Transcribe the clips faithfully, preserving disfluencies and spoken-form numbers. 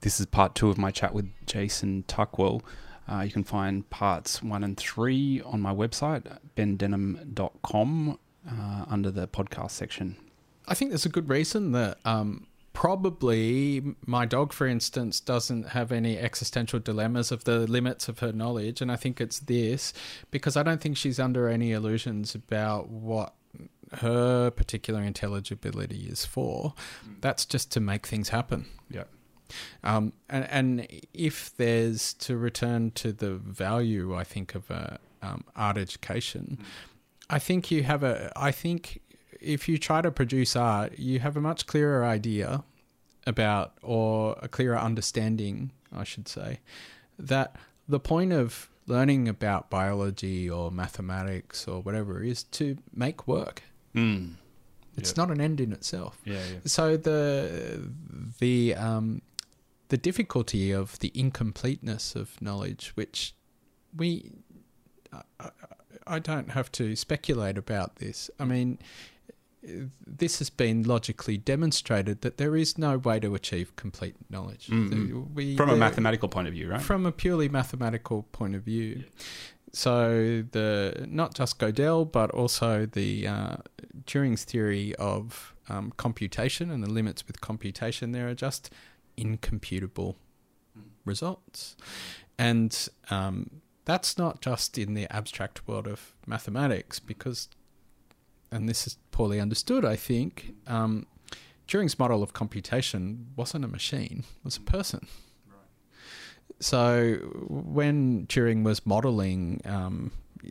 this is part two of my chat with Jason Tuckwell. Uh, you can find parts one and three on my website, ben denham dot com, uh, under the podcast section. I think there's a good reason that um, probably my dog, for instance, doesn't have any existential dilemmas of the limits of her knowledge. And I think it's this, because I don't think she's under any illusions about what her particular intelligibility is for. That's just to make things happen. Yeah. Um, and, and if there's, to return to the value, I think, of a um, art education, mm. I think you have a, I think if you try to produce art, you have a much clearer idea about, or a clearer understanding, I should say, that the point of learning about biology or mathematics or whatever is to make work. Mm. It's yep. not an end in itself. Yeah, yeah. So the the um, the difficulty of the incompleteness of knowledge, which we, I, I don't have to speculate about this. I mean, this has been logically demonstrated that there is no way to achieve complete knowledge. Mm-hmm. We, from a mathematical point of view, right? From a purely mathematical point of view. Yeah. So the not just Gödel, but also the uh, Turing's theory of um, computation and the limits with computation, there are just incomputable mm. results. And um, that's not just in the abstract world of mathematics, because, and this is poorly understood, I think, um, Turing's model of computation wasn't a machine, it was a person. So when Turing was modelling um,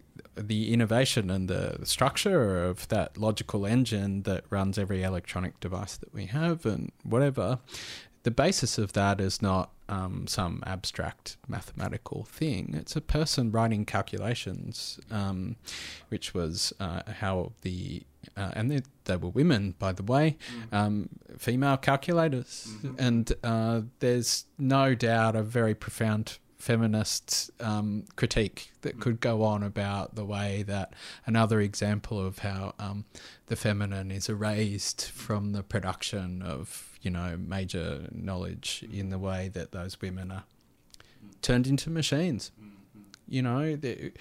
the innovation and the structure of that logical engine that runs every electronic device that we have and whatever, the basis of that is not um, some abstract mathematical thing. It's a person writing calculations, um, which was uh, how the... Uh, and they, they were women, by the way, mm-hmm. um, female calculators. Mm-hmm. And uh, there's no doubt a very profound feminist um, critique that mm-hmm. could go on about the way that another example of how um, the feminine is erased from the production of, you know, major knowledge mm-hmm. in the way that those women are turned into machines. Mm-hmm. You know,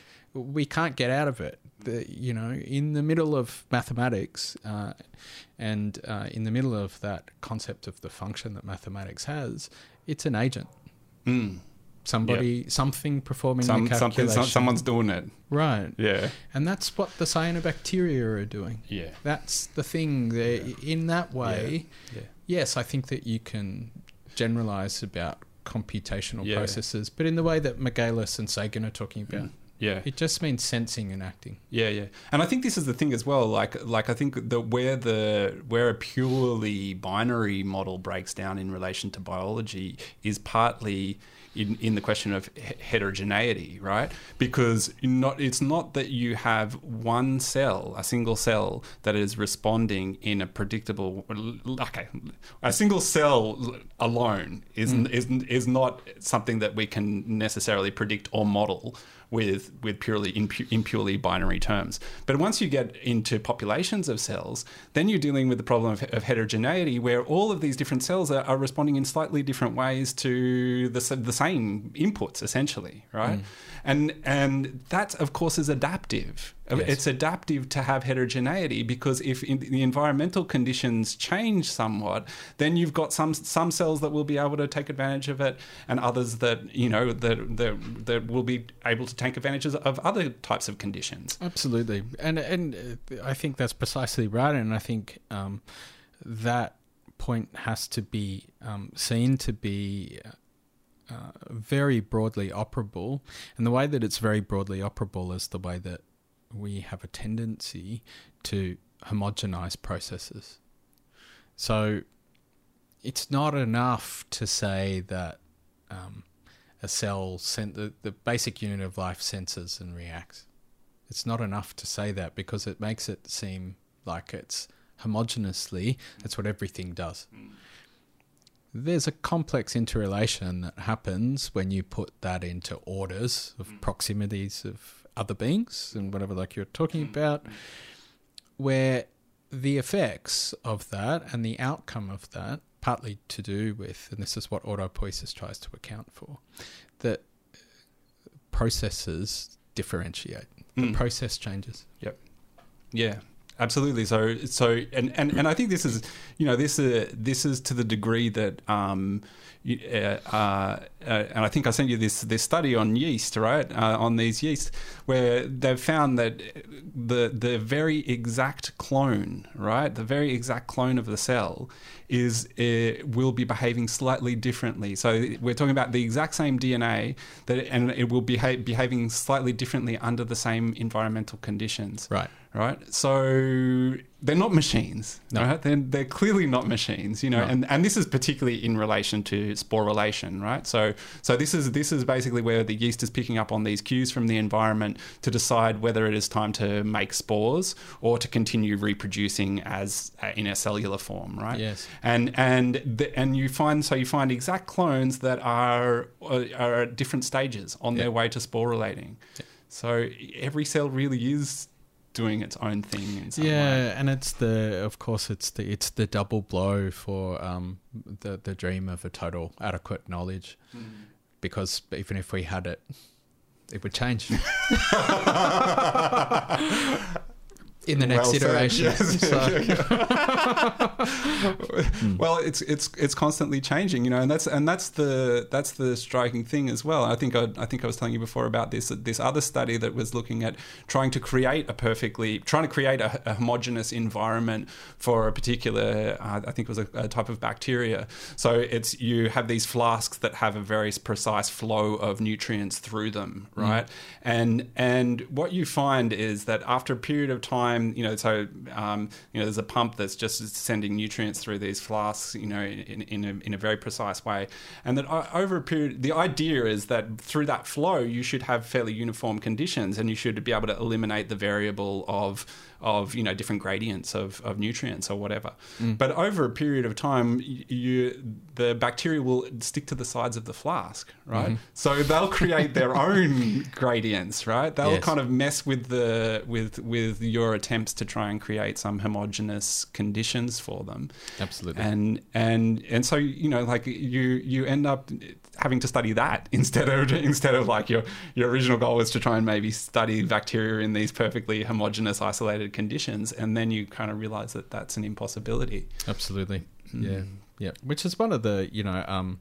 we can't get out of it. The, you know, in the middle of mathematics uh, and uh, in the middle of that concept of the function that mathematics has, it's an agent. Mm. Somebody, yep. something performing Some, the calculation. Something, someone's doing it. Right. Yeah. And that's what the cyanobacteria are doing. Yeah. That's the thing. Yeah. In that way, yeah. Yeah. yes, I think that you can generalise about computational yeah. processes, but in the way that Michaelis and Sagan are talking about. Mm. Yeah, it just means sensing and acting. Yeah, yeah, and I think this is the thing as well. Like, like I think that where the where a purely binary model breaks down in relation to biology is partly in, in the question of heterogeneity, right? Because not it's not that you have one cell, a single cell that is responding in a predictable. Okay, a single cell alone is mm. is is not something that we can necessarily predict or model with with purely in, in purely binary terms. But once you get into populations of cells, then you're dealing with the problem of, of heterogeneity, where all of these different cells are, are responding in slightly different ways to the, the same inputs, essentially, right? Mm. And and that, of course, is adaptive. Yes. It's adaptive to have heterogeneity, because if in the environmental conditions change somewhat, then you've got some some cells that will be able to take advantage of it, and others that you know that that, that will be able to take advantage of other types of conditions. Absolutely, and and I think that's precisely right, and I think um, that point has to be um, seen to be uh, very broadly operable, and the way that it's very broadly operable is the way that we have a tendency to homogenize processes. So it's not enough to say that um, a cell, sent the, the basic unit of life, senses and reacts. It's not enough to say that, because it makes it seem like it's homogeneously, that's what everything does. There's a complex interrelation that happens when you put that into orders of proximities of other beings and whatever, like you're talking about, where the effects of that and the outcome of that partly to do with, and this is what autopoiesis tries to account for, that processes differentiate. The Mm. process changes. Yep. Yeah. Absolutely. So, so, and, and, and I think this is, you know, this, uh, this is to the degree that, um, you, uh, uh, and I think I sent you this, this study on yeast, right? Uh, on these yeast, where they've found that the, the very exact clone, right? The very exact clone of the cell is, uh, will be behaving slightly differently. So we're talking about the exact same D N A that, and it will be beha- behaving slightly differently under the same environmental conditions. Right. Right, so they're not machines, No. right? They're, they're clearly not machines, you know, No. and, and this is particularly in relation to sporulation, right? So so this is this is basically where the yeast is picking up on these cues from the environment to decide whether it is time to make spores or to continue reproducing as uh, in a cellular form, right? Yes. And and the, and you find so you find exact clones that are are at different stages on Yeah. their way to sporulating. Yeah. So every cell really is doing its own thing in some yeah, way. and it's the, of course, it's the it's the double blow for um, the the dream of a total adequate knowledge, Mm. because even if we had it, it would change in the next Well said, iteration. yes. So. Well, it's it's it's constantly changing, you know, and that's and that's the that's the striking thing as well. I think I, I think I was telling you before about this this other study that was looking at trying to create a perfectly trying to create a, a homogeneous environment for a particular uh, I think it was a, a type of bacteria. So it's you have these flasks that have a very precise flow of nutrients through them, right? Mm. And and what you find is that after a period of time, you know, so um, you know, there's a pump that's just sending nutrients through these flasks, you know, in in a, in a very precise way, and that over a period, the idea is that through that flow, you should have fairly uniform conditions, and you should be able to eliminate the variable of of you know different gradients of, of nutrients or whatever. Mm. But over a period of time, you the bacteria will stick to the sides of the flask, right? Mm-hmm. So they'll create their own gradients, right? They'll yes. kind of mess with the with with your attempts to try and create some homogeneous conditions for them. Absolutely. And and and so you know, like you you end up having to study that instead of instead of like your your original goal was to try and maybe study bacteria in these perfectly homogeneous, isolated conditions, and then you kind of realize that that's an impossibility. Absolutely. Mm. Yeah. Yeah. Which is one of the, you know, um,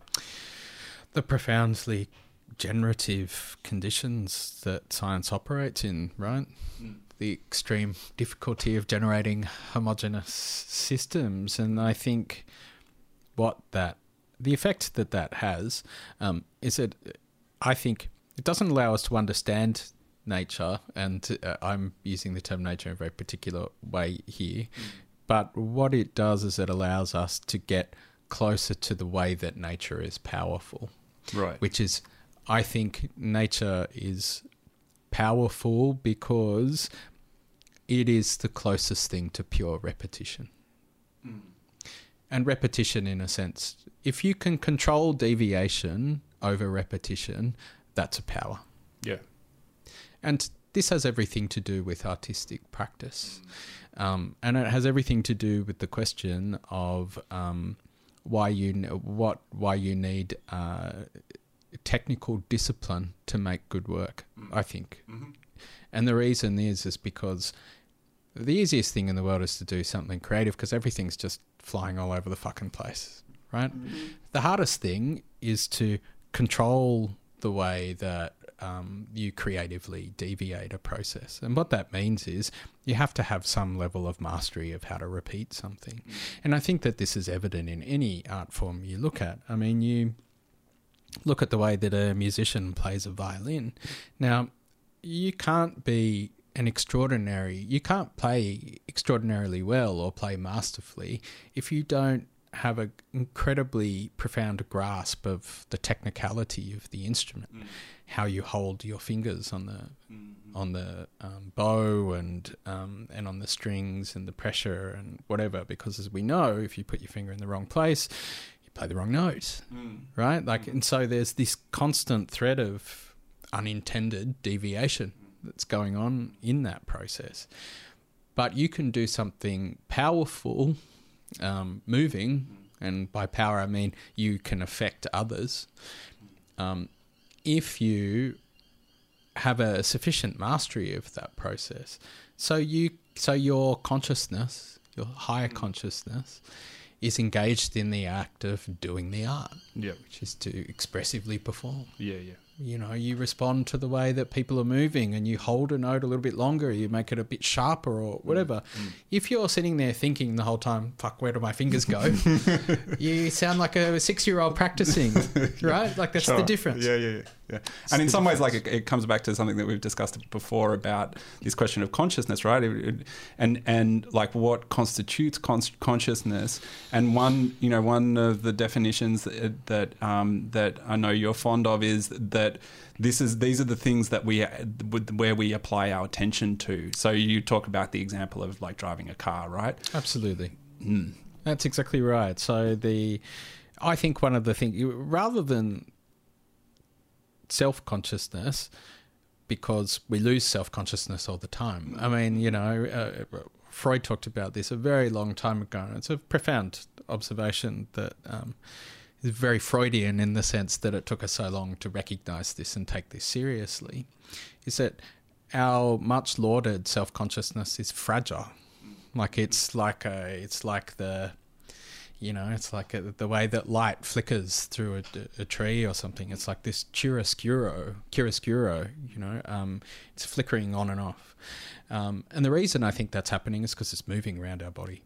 the profoundly generative conditions that science operates in, right? Mm. The extreme difficulty of generating homogeneous systems. And I think what that, the effect that that has um, is that I think it doesn't allow us to understand nature, and uh, I'm using the term nature in a very particular way here, mm. but what it does is it allows us to get closer to the way that nature is powerful. Right. Which is, I think nature is powerful because it is the closest thing to pure repetition. Mm. And repetition, in a sense, if you can control deviation over repetition, that's a power. Yeah. And this has everything to do with artistic practice. Um, and it has everything to do with the question of um, why you what why you need uh, technical discipline to make good work, mm-hmm. I think. Mm-hmm. And the reason is is because the easiest thing in the world is to do something creative because everything's just flying all over the fucking place, right? Mm-hmm. The hardest thing is to control the way that um, you creatively deviate a process. And what that means is you have to have some level of mastery of how to repeat something. Mm-hmm. And I think that this is evident in any art form you look at. I mean, you look at the way that a musician plays a violin. Now, you can't be an extraordinary, you can't play extraordinarily well or play masterfully if you don't have an incredibly profound grasp of the technicality of the instrument, mm. how you hold your fingers on the mm-hmm. on the um, bow and um, and on the strings and the pressure and whatever. Because as we know, if you put your finger in the wrong place, you play the wrong note, mm. right? Like, and so there's this constant thread of unintended deviation that's going on in that process. But you can do something powerful, um, moving, and by power I mean you can affect others, um, if you have a sufficient mastery of that process. So you, so your consciousness, your higher consciousness, is engaged in the act of doing the art, yeah, which is to expressively perform. yeah, yeah. You know, you respond to the way that people are moving and you hold a note a little bit longer, you make it a bit sharper or whatever. Mm, mm. If you're sitting there thinking the whole time, fuck, where do my fingers go? You sound like a six-year-old practicing, right? Like that's sure. the difference. Yeah, yeah, yeah. yeah. And in some difference. ways, like it, it comes back to something that we've discussed before about this question of consciousness, right? It, it, and and like what constitutes con- consciousness. And one, you know, one of the definitions that that, um, that I know you're fond of is that this is these are the things that we where we apply our attention to. So you talk about the example of like driving a car, right? Absolutely. Mm. That's exactly right. So the I think one of the things, rather than self-consciousness, because we lose self-consciousness all the time. I mean, you know, uh, Freud talked about this a very long time ago. It's a profound observation that um, is very Freudian in the sense that it took us so long to recognize this and take this seriously, is that our much lauded self-consciousness is fragile. Like it's like a, it's like the, you know, it's like a, the way that light flickers through a, a tree or something. It's like this chiaroscuro, chiaroscuro, you know, um, it's flickering on and off. Um, and the reason I think that's happening is because it's moving around our body.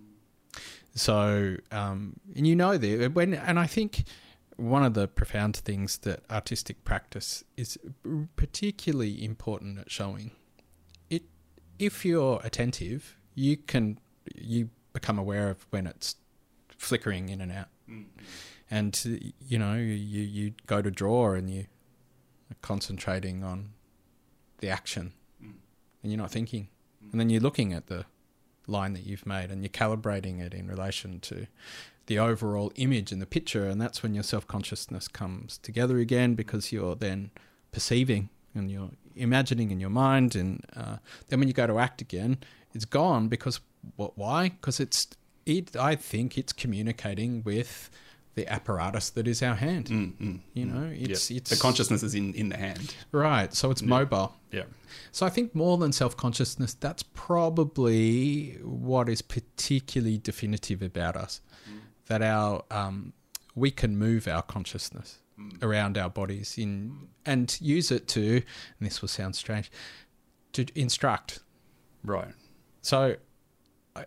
So, um, and you know, the, when, and I think one of the profound things that artistic practice is particularly important at showing, it, if you're attentive, you can, you become aware of when it's flickering in and out. Mm-hmm. And, you know, you, you go to draw and you are concentrating on the action mm. and you're not thinking. Mm. And then you're looking at the line that you've made and you're calibrating it in relation to the overall image and the picture, and that's when your self-consciousness comes together again, because you're then perceiving and you're imagining in your mind, and uh, then when you go to act again, it's gone. Because what? Why? Because it's it. I think it's communicating with the apparatus that is our hand. Mm, mm, you know, it's yeah. it's the consciousness is in, in the hand, right? So it's yeah. mobile. Yeah. So I think more than self-consciousness, that's probably what is particularly definitive about us. Mm. That our um, we can move our consciousness mm. around our bodies in and use it to, and this will sound strange, to instruct. Right. So I,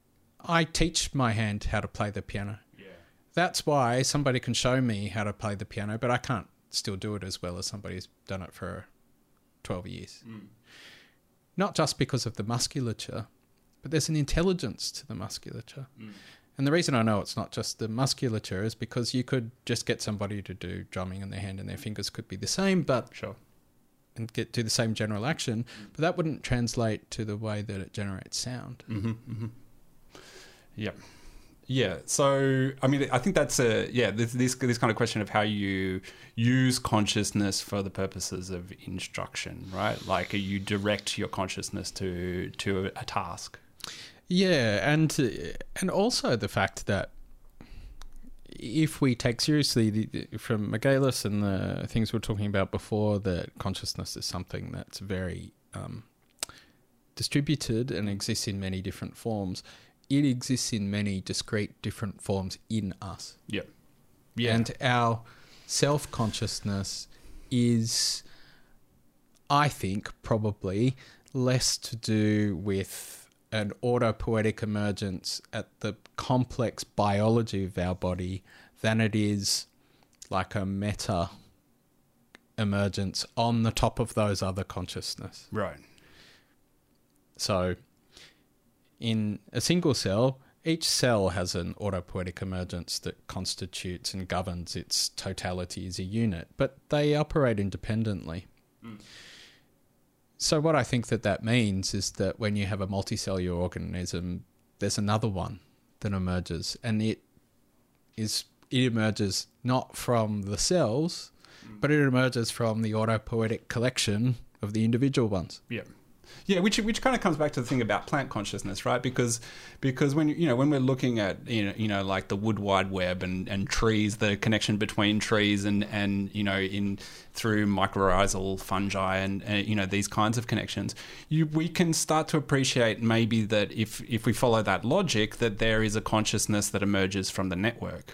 I teach my hand how to play the piano. Yeah. That's why somebody can show me how to play the piano, but I can't still do it as well as somebody who's done it for twelve years. Mm. Not just because of the musculature, but there's an intelligence to the musculature. Mm. And the reason I know it's not just the musculature is because you could just get somebody to do drumming and their hand and their fingers could be the same, but sure, and get to the same general action, mm. but that wouldn't translate to the way that it generates sound. Mm-hmm, mm-hmm. Yeah. Yeah. So, I mean, I think that's a, yeah, this, this, this kind of question of how you use consciousness for the purposes of instruction, right? Like you direct your consciousness to, to a task. Yeah. And, and also the fact that if we take seriously the, from Michaelis and the things we were talking about before, that consciousness is something that's very um, distributed and exists in many different forms. It exists in many discrete different forms in us. Yeah. Yeah. And our self-consciousness is, I think, probably less to do with an autopoietic emergence at the complex biology of our body than it is like a meta emergence on the top of those other consciousness. Right. So in a single cell, each cell has an autopoietic emergence that constitutes and governs its totality as a unit, but they operate independently. Mm. So what I think that that means is that when you have a multicellular organism, there's another one that emerges, and it is it emerges not from the cells, mm. but it emerges from the autopoietic collection of the individual ones. Yeah. Yeah, which which kind of comes back to the thing about plant consciousness, right? Because because when you know when we're looking at you know you know like the wood wide web and, and trees, the connection between trees and, and you know in through mycorrhizal fungi and, and you know these kinds of connections, you we can start to appreciate maybe that if if we follow that logic, that there is a consciousness that emerges from the network.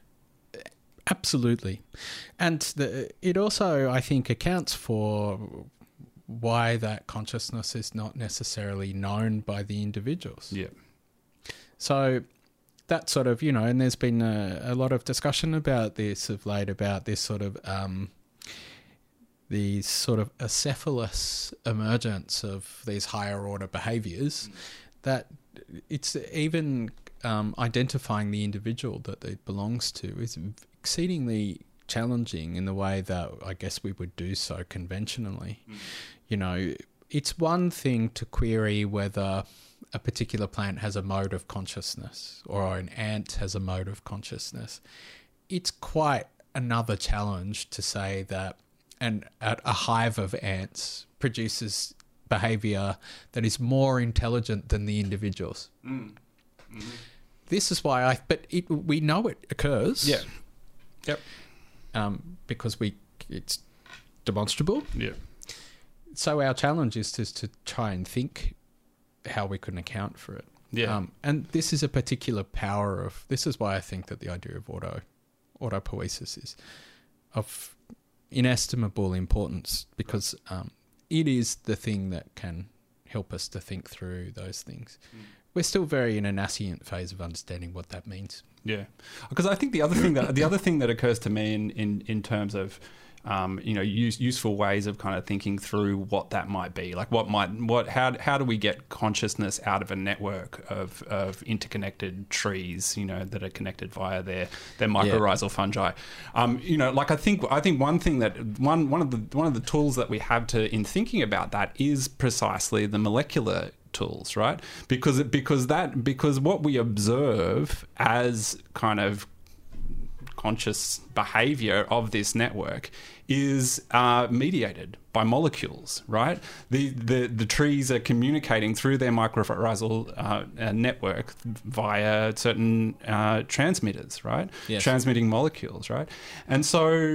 Absolutely, and the, it also I think accounts for why that consciousness is not necessarily known by the individuals. Yeah. So that sort of, you know, and there's been a, a lot of discussion about this of late, about this sort of, um, these sort of acephalous emergence of these higher order behaviours, mm. that it's even um, identifying the individual that it belongs to is exceedingly challenging in the way that I guess we would do so conventionally. Mm. You know, it's one thing to query whether a particular plant has a mode of consciousness or an ant has a mode of consciousness. It's quite another challenge to say that an, a hive of ants produces behaviour that is more intelligent than the individuals. Mm. Mm-hmm. This is why I... But it, we know it occurs. Yeah. Yep. Um, because we it's demonstrable. Yeah. So our challenge is to, to try and think how we can account for it. Yeah. Um, and this is a particular power of... This is why I think that the idea of auto autopoiesis is of inestimable importance, because um, it is the thing that can help us to think through those things. Mm. We're still very in a nascent phase of understanding what that means. Yeah, because I think the other thing that the other thing that occurs to me in in, in terms of um, you know use, useful ways of kind of thinking through what that might be, like what might what how how do we get consciousness out of a network of, of interconnected trees, you know, that are connected via their their mycorrhizal yeah. fungi. Um, you know, like I think I think one thing that one one of the one of the tools that we have to in thinking about that is precisely the molecular tools, right? Because because that because what we observe as kind of conscious behavior of this network is uh, mediated by molecules, right? The, the the trees are communicating through their mycorrhizal uh, uh, network via certain uh, transmitters, right? Yes. Transmitting molecules, right? And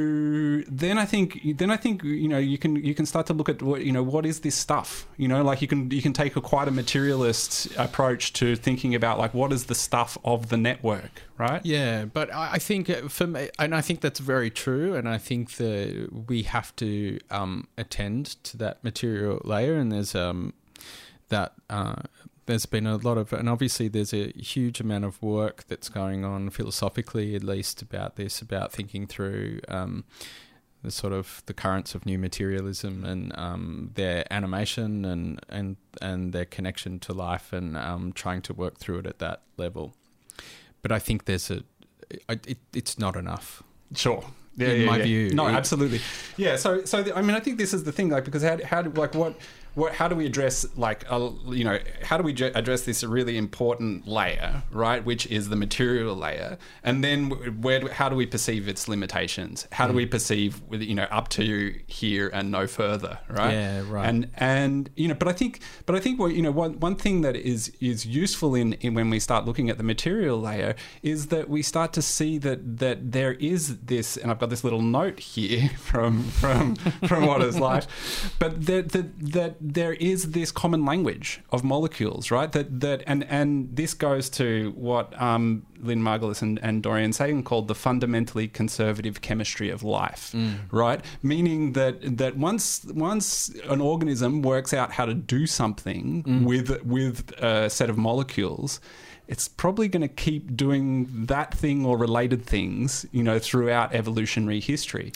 so then I think then I think you know you can you can start to look at what you know what is this stuff? You know, like you can you can take a quite a materialist approach to thinking about like what is the stuff of the network, right? Yeah, but I think for me, and I think that's very true, and I think that we have to um, attend to that material layer, and there's um, that uh, there's been a lot of, and obviously there's a huge amount of work that's going on philosophically, at least, about this, about thinking through um, the sort of the currents of new materialism and um, their animation and and and their connection to life, and um, trying to work through it at that level. But I think there's a, it, it's not enough. Sure. Yeah, in yeah, my yeah. view. No, it, absolutely. Yeah. So, so the, I mean, I think this is the thing, like, because how, how do, like, what, what, how do we address, like, uh, you know, how do we j- address this really important layer, right, which is the material layer, and then where, do, how do we perceive its limitations? How mm. do we perceive, with you know, up to here and no further, right? Yeah, right. And and you know, but I think, but I think, what you know, one one thing that is is useful in, in when we start looking at the material layer is that we start to see that that there is this, and I've got this little note here from from from What is Light, but that that that there is this common language of molecules, right? That that and and this goes to what um, Lynn Margulis and, and Dorian Sagan called the fundamentally conservative chemistry of life, mm. right? Meaning that that once once an organism works out how to do something mm. with with a set of molecules, it's probably going to keep doing that thing or related things, you know, throughout evolutionary history.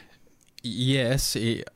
Yes. It,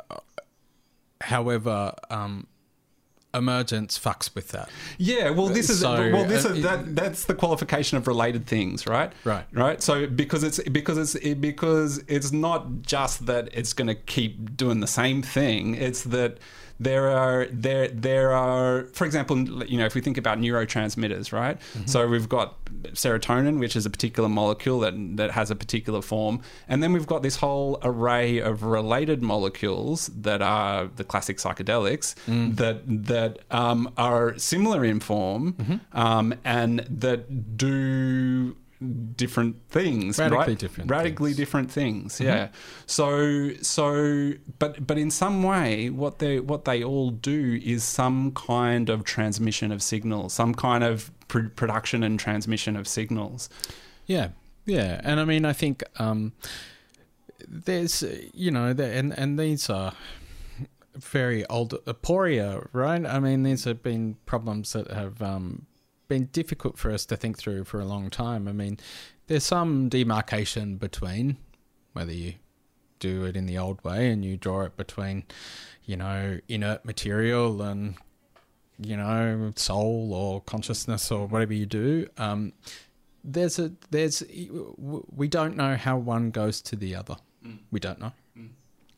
however, um, emergence fucks with that. Yeah. Well, this is so, well, this uh, is that that's the qualification of related things, right? Right. Right. So because it's because it's it, because it's not just that it's going to keep doing the same thing. It's that there are there there are, for example, you know, if we think about neurotransmitters, right? Mm-hmm. So we've got serotonin, which is a particular molecule that that has a particular form, and then we've got this whole array of related molecules that are the classic psychedelics mm. that that um, are similar in form mm-hmm. um, and that do different things, radically right? different, radically things. different things. Mm-hmm. Yeah. So, so, but but in some way, what they what they all do is some kind of transmission of signals, some kind of pr- production and transmission of signals. Yeah, yeah, and I mean, I think um, there's, you know, the, and and these are very old aporia, right? I mean, these have been problems that have um, been difficult for us to think through for a long time. I mean, there's some demarcation between whether you do it in the old way and you draw it between, you know, inert material and, you know, soul or consciousness or whatever you do. Um, there's a there's we don't know how one goes to the other. Mm. We don't know. Mm.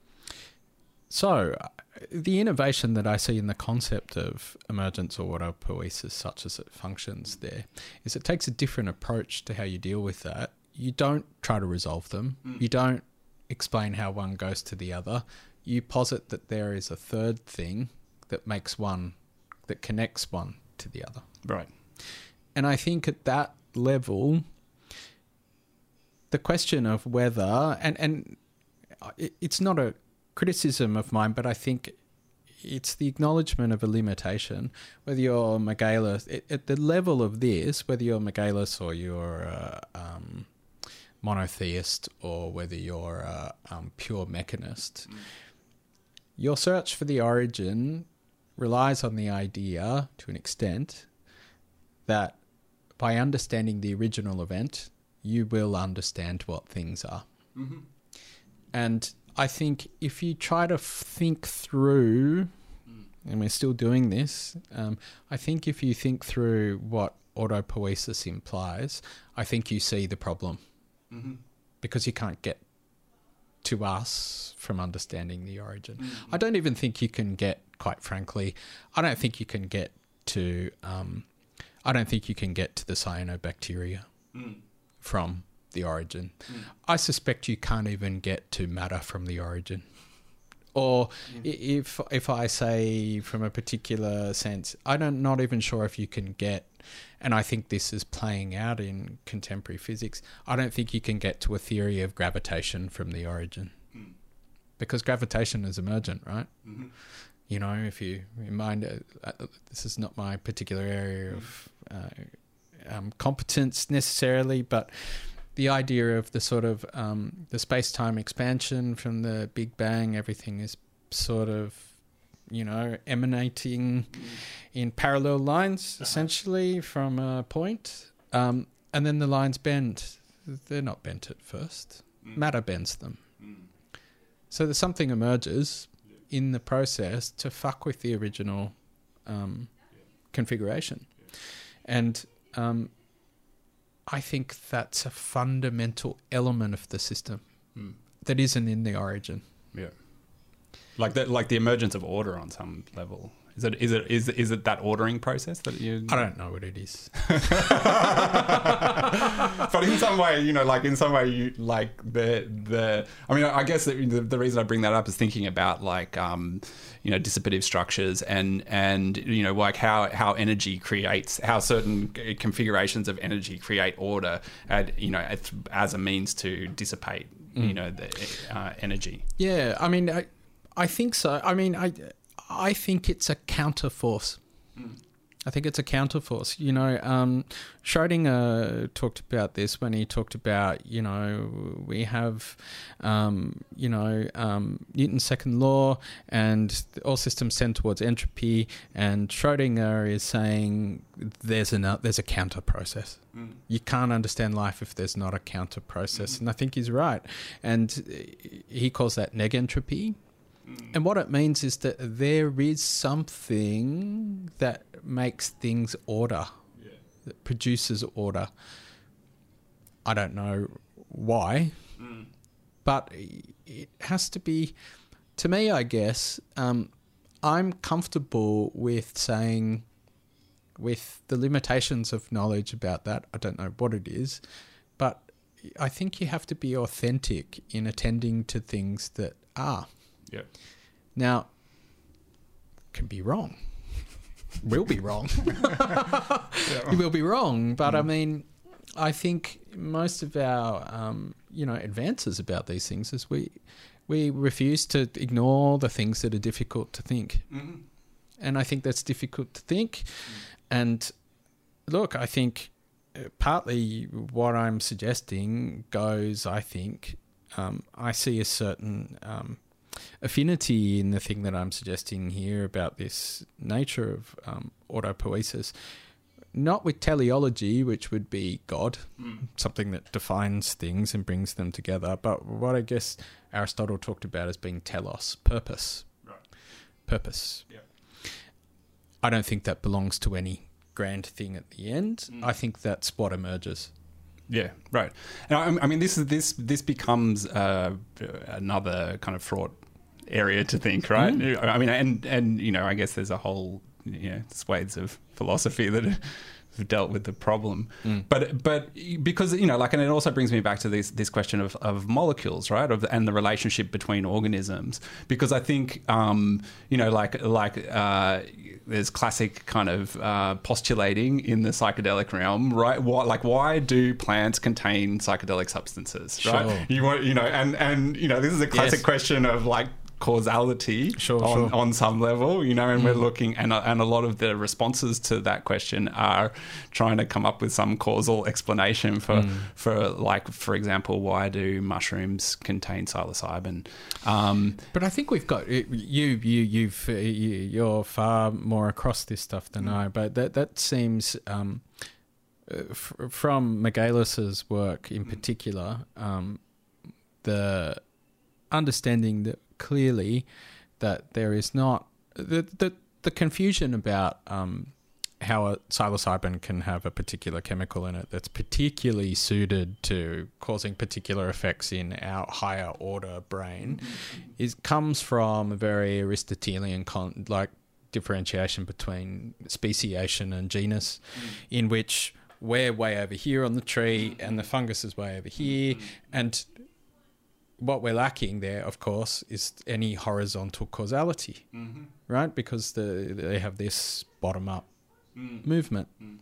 So the innovation that I see in the concept of emergence or autopoiesis, such as it functions there, is it takes a different approach to how you deal with that. You don't try to resolve them. Mm. You don't explain how one goes to the other. You posit that there is a third thing that makes one, that connects one to the other. Right. And I think at that level, the question of whether, and, and it's not a criticism of mine, but I think it's the acknowledgement of a limitation. Whether you're Michaelis, at the level of this, whether you're Michaelis or you're a um, monotheist or whether you're a um, pure mechanist, mm. your search for the origin relies on the idea, to an extent, that by understanding the original event, you will understand what things are. Mm-hmm. And I think if you try to think through, and we're still doing this, um, I think if you think through what autopoiesis implies, I think you see the problem. Mm-hmm. Because you can't get to us from understanding the origin. Mm-hmm. I don't even think you can get, quite frankly, I don't think you can get to, um, I don't think you can get to the cyanobacteria mm. from the origin. Mm. I suspect you can't even get to matter from the origin. Or mm. if if I say from a particular sense, I'm not even sure if you can get, and I think this is playing out in contemporary physics, I don't think you can get to a theory of gravitation from the origin. Mm. Because gravitation is emergent, right? Mm-hmm. You know, if you mind, uh, this is not my particular area of uh, um, competence necessarily, but the idea of the sort of um, the space-time expansion from the Big Bang, everything is sort of, you know, emanating mm. in parallel lines, uh-huh. essentially, from a point. Um, and then the lines bend. They're not bent at first. Mm. Matter bends them. Mm. So that something emerges yeah. in the process to fuck with the original um, yeah. configuration. Yeah. And Um, I think that's a fundamental element of the system mm. that isn't in the origin. Yeah, like that, like the emergence of order on some level. Is it? Is it? Is is it that ordering process that you? I don't know what it is. But in some way, you know, like in some way, you like the the. I mean, I guess the, the reason I bring that up is thinking about like um, you know, dissipative structures and and you know, like how how energy creates, how certain configurations of energy create order, and you know, as, as a means to dissipate, mm. you know, the uh, energy. Yeah, I mean, I I think so. I mean, I. I think it's a counterforce. Mm. I think it's a counterforce. You know, um, Schrödinger talked about this when he talked about, you know, we have, um, you know, um, Newton's second law and all systems tend towards entropy, and Schrödinger is saying there's, an, there's a counter process. Mm. You can't understand life if there's not a counter process. Mm. And I think he's right. And he calls that negentropy. And what it means is that there is something that makes things order, yeah. that produces order. I don't know why, mm. but it has to be, to me, I guess, um, I'm comfortable with saying, with the limitations of knowledge about that, I don't know what it is, but I think you have to be authentic in attending to things that are. Yeah. Now, can be wrong. Will be wrong. Yeah. You will be wrong, but Mm. I mean, I think most of our, um, you know, advances about these things is we we refuse to ignore the things that are difficult to think, Mm-hmm. and I think that's difficult to think. And look, I think uh, partly what I'm suggesting goes. I think um, I see a certain um, affinity in the thing that I'm suggesting here about this nature of um, autopoiesis. Not with teleology, which would be God, Mm. something that defines things and brings them together, but what I guess Aristotle talked about as being telos, purpose. Right. Purpose. Yeah. I don't think that belongs to any grand thing at the end. Mm. I think that's what emerges. Yeah, right. And I, I mean, this is this this becomes uh, another kind of fraught area to think, right? Mm. I mean, and and you know, I guess there's a whole you know swathes of philosophy that have dealt with the problem, Mm. but but because you know, like, and it also brings me back to this this question of, of molecules, right? Of and the relationship between organisms, because I think um, you know, like like. Uh, There's classic kind of uh, postulating in the psychedelic realm, right? What, like, why do plants contain psychedelic substances, right? Sure. You want, you know, and and you know, this is a classic Yes. question of like causality Sure, on, sure. on some level, you know, and Mm. we're looking, and a- and a lot of the responses to that question are trying to come up with some causal explanation for Mm. for like, for example, why do mushrooms contain psilocybin? Um, But I think we've got you. You you've uh, you, you're far more across this stuff than Mm. I. But that that seems um, uh, f- from Michaelis's work in particular, um, the understanding that clearly that there is not the the, the confusion about um, how a psilocybin can have a particular chemical in it that's particularly suited to causing particular effects in our higher order brain is comes from a very Aristotelian con- like differentiation between speciation and genus, in which we're way over here on the tree and the fungus is way over here, and what we're lacking there, of course, is any horizontal causality, mm-hmm. right? Because the, they have this bottom-up Mm. movement. Mm.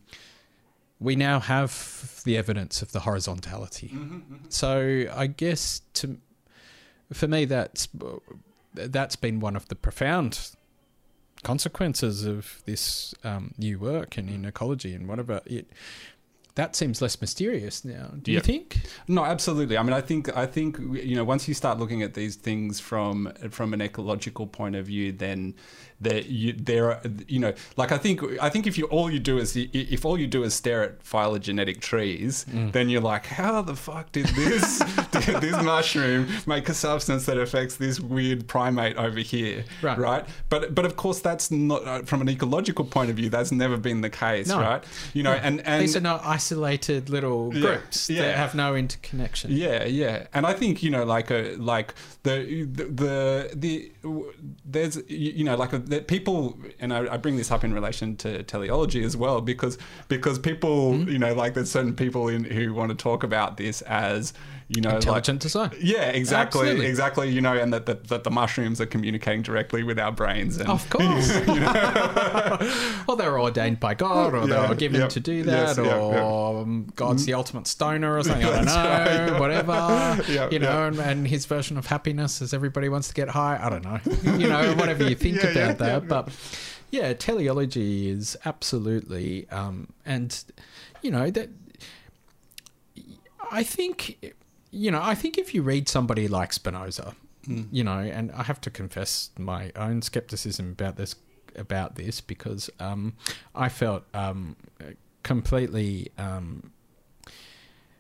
We now have the evidence of the horizontality. Mm-hmm, mm-hmm. So I guess to for me, that's that's been one of the profound consequences of this um, new work and in ecology and whatever. It that seems less mysterious now. Do Yeah. you think? No, absolutely. I mean, I think I think you know, once you start looking at these things from from an ecological point of view, then there you there are you know, like I think I think if you all you do is if all you do is stare at phylogenetic trees, Mm. then you're like, how the fuck did this did this mushroom make a substance that affects this weird primate over here, Right. right? But but of course that's not uh, from an ecological point of view. That's never been the case, No. right? You know, No. and and These are not isolated little Yeah, groups yeah. that have no interconnection. Yeah, yeah, and I think you know, like a like the the the, the there's you you know like a, that people, and I, I bring this up in relation to teleology as well, because because people Mm. you know like there's certain people in who want to talk about this as you know like Intelligent design. yeah, exactly, Absolutely. exactly. You know, and that, that that the mushrooms are communicating directly with our brains. And, Of course. Well, they were ordained by God, or they Yeah, were given yep, to do yes, that, yeah, or yeah. um, God's the ultimate stoner or something. I don't know, That's right, yeah. whatever. Yeah, you know, yeah. and, and his version of happiness is everybody wants to get high. I don't know. You know, whatever you think Yeah, about yeah, that. yeah. But yeah, teleology is absolutely, um, and you know that. I think, you know, I think if you read somebody like Spinoza, Mm. you know, and I have to confess my own skepticism about this, about this, because um, I felt um, completely um,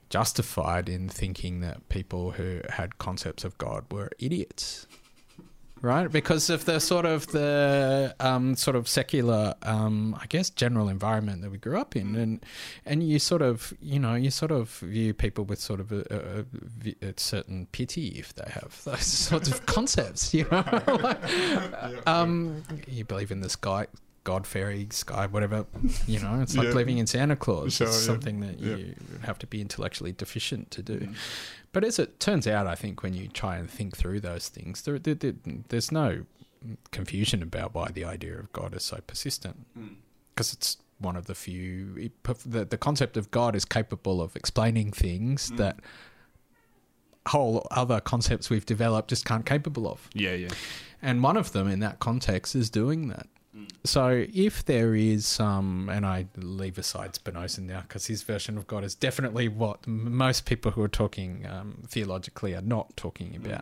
justified in thinking that people who had concepts of God were idiots. right? Because of the sort of the um, sort of secular, um, I guess, general environment that we grew up in, and and you sort of, you know, you sort of view people with sort of a, a, a certain pity if they have those sorts of concepts, you know. like, um, you believe in the sky. God, fairy, sky, whatever, you know, it's like yeah. believing in Santa Claus. Sure, it's yeah. something that yeah. you have to be intellectually deficient to do. Mm. But as it turns out, I think when you try and think through those things, there, there, there, there's no confusion about why the idea of God is so persistent. Because mm. it's one of the few, it, the, the concept of God is capable of explaining things mm. that whole other concepts we've developed just aren't capable of. Yeah, yeah. And one of them in that context is doing that. So if there is some, and I leave aside Spinoza now because his version of God is definitely what most people who are talking um, theologically are not talking about.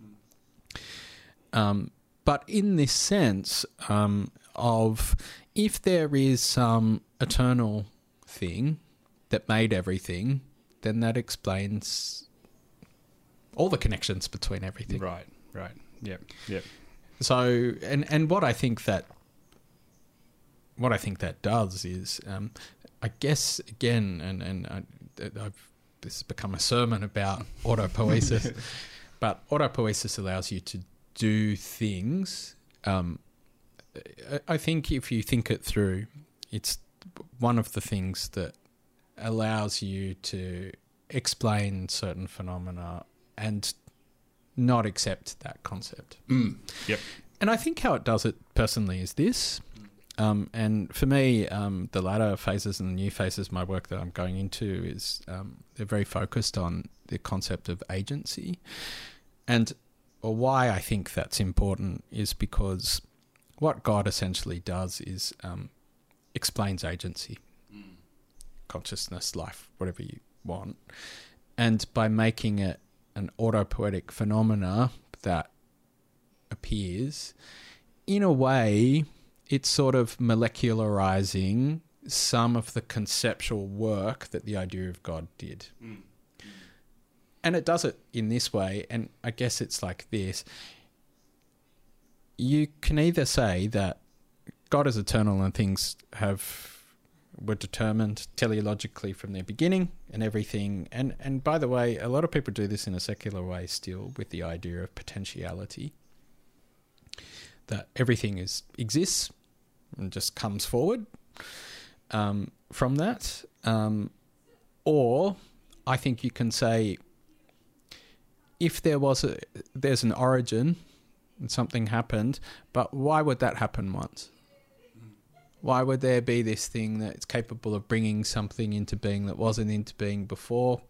Um, but in this sense um, of if there is some eternal thing that made everything, then that explains all the connections between everything. Right, right. Yep, yep. So, and, and what I think that What I think that does is, um, I guess, again, and, and I, I've, this has become a sermon about autopoiesis, but autopoiesis allows you to do things. Um, I, I think if you think it through, it's one of the things that allows you to explain certain phenomena and not accept that concept. Mm. Yep. And I think how it does it personally is this. Um, and for me, um, the latter phases and the new phases of my work that I'm going into is um, they're very focused on the concept of agency. And well, why I think that's important is because what God essentially does is um, explains agency, mm. consciousness, life, whatever you want. And by making it an autopoietic phenomena that appears, in a way, it's sort of molecularizing some of the conceptual work that the idea of God did. Mm. Mm. And it does it in this way, and I guess it's like this. You can either say that God is eternal and things have were determined teleologically from their beginning and everything. And, and by the way, a lot of people do this in a secular way still with the idea of potentiality, that everything is exists and just comes forward um, from that. Um, or I think you can say if there was a, there's an origin and something happened, but why would that happen once? Why would there be this thing that's capable of bringing something into being that wasn't into being before?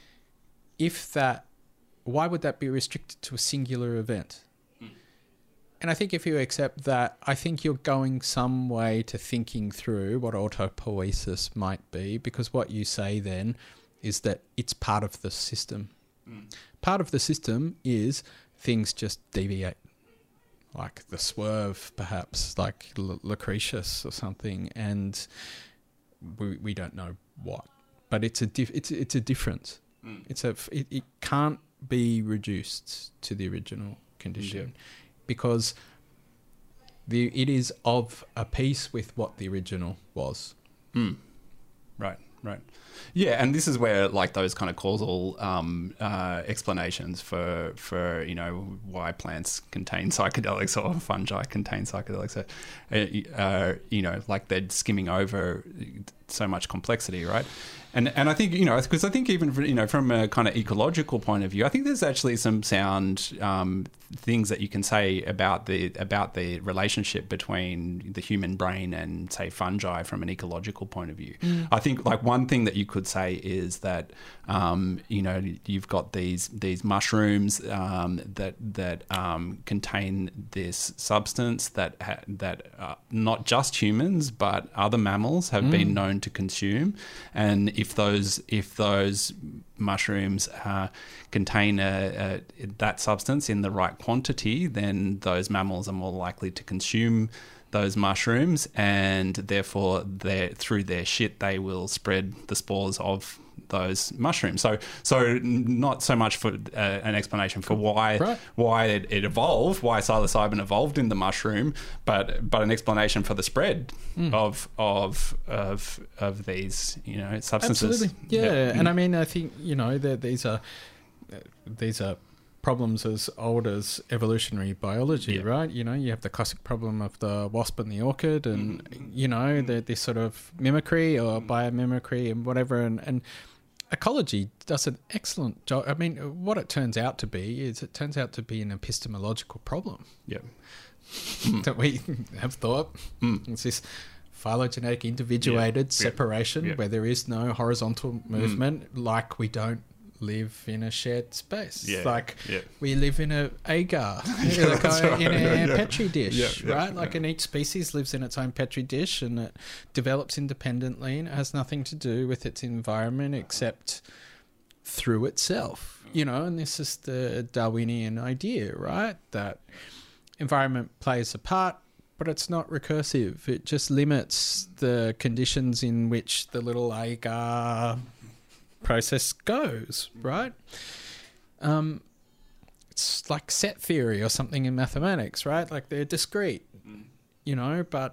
If that, why would that be restricted to a singular event? Mm. And I think if you accept that, I think you're going some way to thinking through what autopoiesis might be, because what you say then is that it's part of the system. Mm. Part of the system is things just deviate. Like the swerve, perhaps, like L- Lucretius or something, and we we don't know what, but it's a dif- it's it's a difference. Mm. It's a it, it can't be reduced to the original condition, yeah. because the it is of a piece with what the original was. Mm. Right. Right. Yeah, and this is where like those kind of causal um, uh, explanations for for you know why plants contain psychedelics or fungi contain psychedelics are, uh, you know, like they're skimming over so much complexity, right? And and I think, you know, because I think even you know from a kind of ecological point of view, I think there's actually some sound um, things that you can say about the about the relationship between the human brain and say fungi from an ecological point of view. Mm. I think like one thing that you could say is that um, you know you've got these these mushrooms um, that that um, contain this substance that ha- that uh, not just humans but other mammals have mm. been known to consume, and if those if those mushrooms uh, contain a, a, that substance in the right quantity, then those mammals are more likely to consume those mushrooms, and therefore they through their shit they will spread the spores of those mushrooms. So, so not so much for uh, an explanation for why right. why it, it evolved, why psilocybin evolved in the mushroom, but but an explanation for the spread mm. of of of of these, you know, substances. Absolutely, yeah. yeah. And I mean, I think, you know, that these are these are problems as old as evolutionary biology, yeah. right? You know, you have the classic problem of the wasp and the orchid, and mm. you know, the, this sort of mimicry or biomimicry and whatever, and and ecology does an excellent job. I mean, what it turns out to be is it turns out to be an epistemological problem. Yeah. that we have thought. Mm. It's this phylogenetic individuated yeah. separation yeah. where there is no horizontal movement, mm. like we don't live in a shared space. Yeah. Like yeah. we live in a agar, yeah, like a, right. in a yeah. petri dish, yeah, yeah, right? Like, yeah. and each species lives in its own petri dish, and it develops independently, and it has nothing to do with its environment except through itself, you know. And this is the Darwinian idea, right? That environment plays a part, but it's not recursive. It just limits the conditions in which the little agar process goes, right? Um, it's like set theory or something in mathematics, right? Like they're discrete, mm. you know, but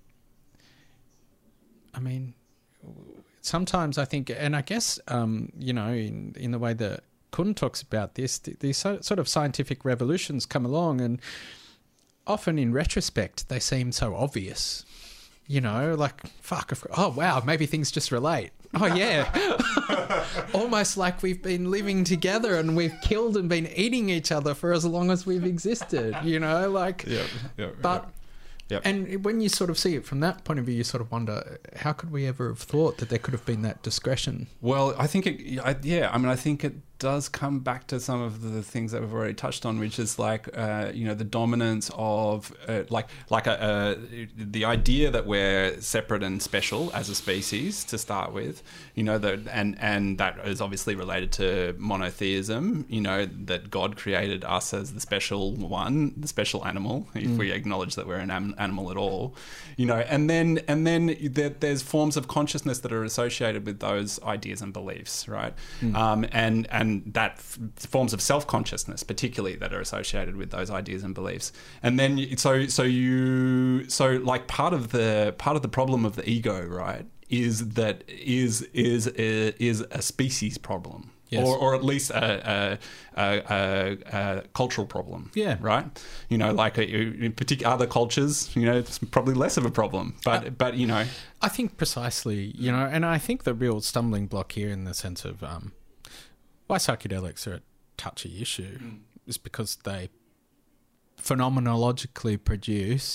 I mean, sometimes I think, and I guess, um, you know, in, in the way that Kuhn talks about this, these sort of scientific revolutions come along, and often in retrospect, they seem so obvious. You know, like, fuck, oh, wow, maybe things just relate. Oh, yeah. Almost like we've been living together and we've killed and been eating each other for as long as we've existed, you know, like, yeah, yeah, but, yeah. and when you sort of see it from that point of view, you sort of wonder, how could we ever have thought that there could have been that discretion? Well, I think it, I, yeah, I mean, I think it does come back to some of the things that we've already touched on, which is like, uh, you know, the dominance of uh, like, like a, uh, the idea that we're separate and special as a species to start with, you know, that, and, and that is obviously related to monotheism, you know, that God created us as the special one, the special animal, if mm. we acknowledge that we're an am- animal at all, you know, and then, and then there, there's forms of consciousness that are associated with those ideas and beliefs, right? Mm. Um, and, and, that f- forms of self-consciousness, particularly, that are associated with those ideas and beliefs. And then, you, so so you so like part of the part of the problem of the ego, right, is that is is a, is a species problem. Yes. Or, or at least a, a, a, a, a cultural problem. Yeah. Right? You know, like a, in particular other cultures, you know, it's probably less of a problem. But, uh, but you know. I think precisely, you know, and I think the real stumbling block here in the sense of um, why psychedelics are a touchy issue mm. is because they phenomenologically produce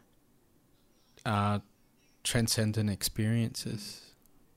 uh, transcendent experiences.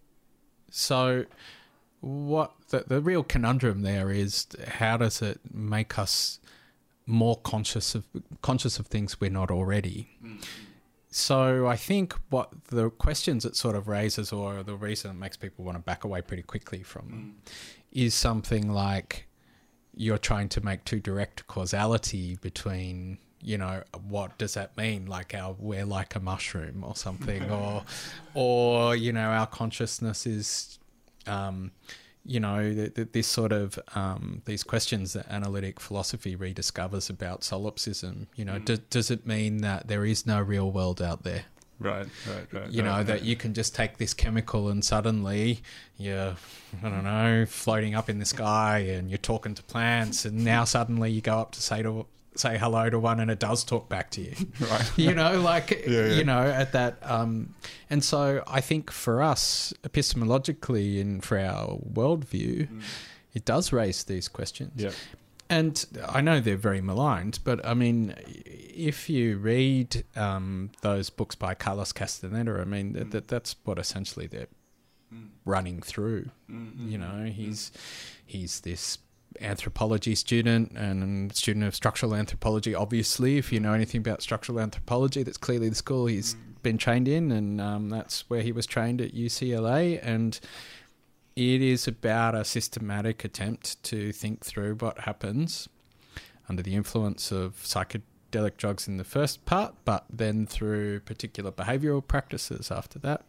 So what the, the real conundrum there is, how does it make us more conscious of conscious of things we're not already? Mm. So I think what the questions it sort of raises, or the reason it makes people want to back away pretty quickly from them, mm. is something like you're trying to make too direct causality between, you know, what does that mean? Like our, we're like a mushroom or something, or, or, you know, our consciousness is, um, you know, th- th- this sort of, um, these questions that analytic philosophy rediscovers about solipsism, you know, mm. do, does it mean that there is no real world out there? Right, right, right. You know, right, that right. you can just take this chemical and suddenly you're, I don't know, floating up in the sky and you're talking to plants, and now suddenly you go up to say to say hello to one and it does talk back to you. Right. You know, like, yeah, yeah. you know, at that. Um, and so I think for us, epistemologically and for our worldview, mm. it does raise these questions. Yeah. And I know they're very maligned, but I mean, if you read um, those books by Carlos Castaneda, I mean, mm. that that's what essentially they're mm. running through. Mm-hmm. You know, he's he's this anthropology student and student of structural anthropology. Obviously, if you know anything about structural anthropology, that's clearly the school he's mm. been trained in, and um, that's where he was trained at U C L A. And it is about a systematic attempt to think through what happens under the influence of psychedelics psychedelic drugs in the first part, but then through particular behavioral practices after that.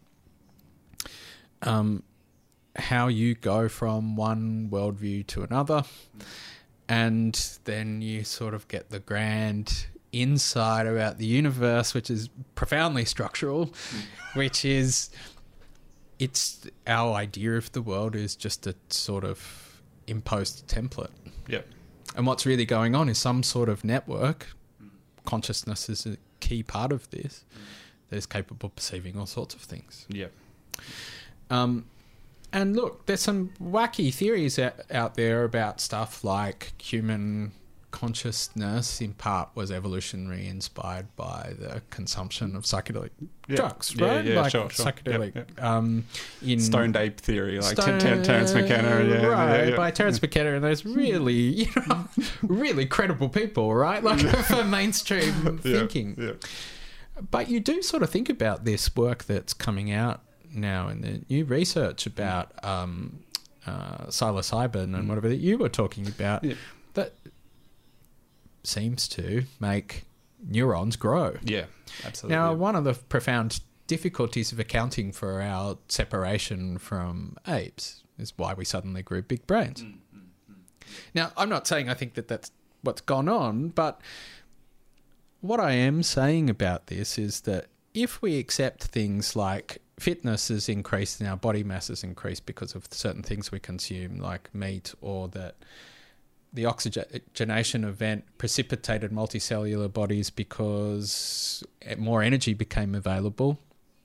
Um, how you go from one worldview to another, and then you sort of get the grand insight about the universe, which is profoundly structural, which is it's our idea of the world is just a sort of imposed template. Yep. And what's really going on is some sort of network. Consciousness is a key part of this. That is capable of perceiving all sorts of things. Yep. Um, and look, there's some wacky theories out, out there about stuff like human consciousness in part was evolutionary inspired by the consumption of psychedelic yeah. drugs, yeah, right? Yeah, like sure, sure. psychedelic Yep, yep. Um, in stoned ape theory, like Stone, Ter- Ter- Terence McKenna, yeah, right? yeah, yeah. By Terence McKenna and those really, you know, really credible people, right? Like for mainstream yeah, thinking. Yeah. But you do sort of think about this work that's coming out now in the new research about um, uh, psilocybin and Mm. whatever that you were talking about. Yeah. That seems to make neurons grow. Yeah, absolutely. Now, one of the profound difficulties of accounting for our separation from apes is why we suddenly grew big brains. Mm, mm, mm. Now, I'm not saying I think that that's what's gone on, but what I am saying about this is that if we accept things like fitness has increased and our body mass has increased because of certain things we consume, like meat, or that the oxygenation event precipitated multicellular bodies because more energy became available.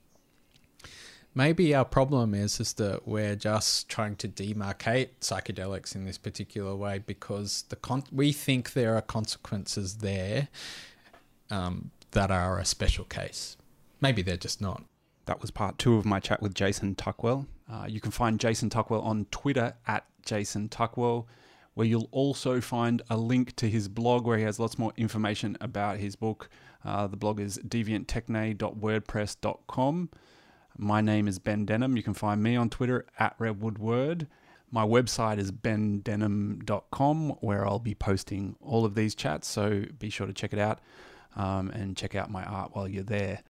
Maybe our problem is, is that we're just trying to demarcate psychedelics in this particular way because the con- we think there are consequences there um, that are a special case. Maybe they're just not. That was part two of my chat with Jason Tuckwell. Uh, you can find Jason Tuckwell on Twitter at Jason Tuckwell, where you'll also find a link to his blog where he has lots more information about his book. Uh, the blog is deviant techne dot wordpress dot com. My name is Ben Denham. You can find me on Twitter at redwoodword. My website is ben denham dot com, where I'll be posting all of these chats, so be sure to check it out um, and check out my art while you're there.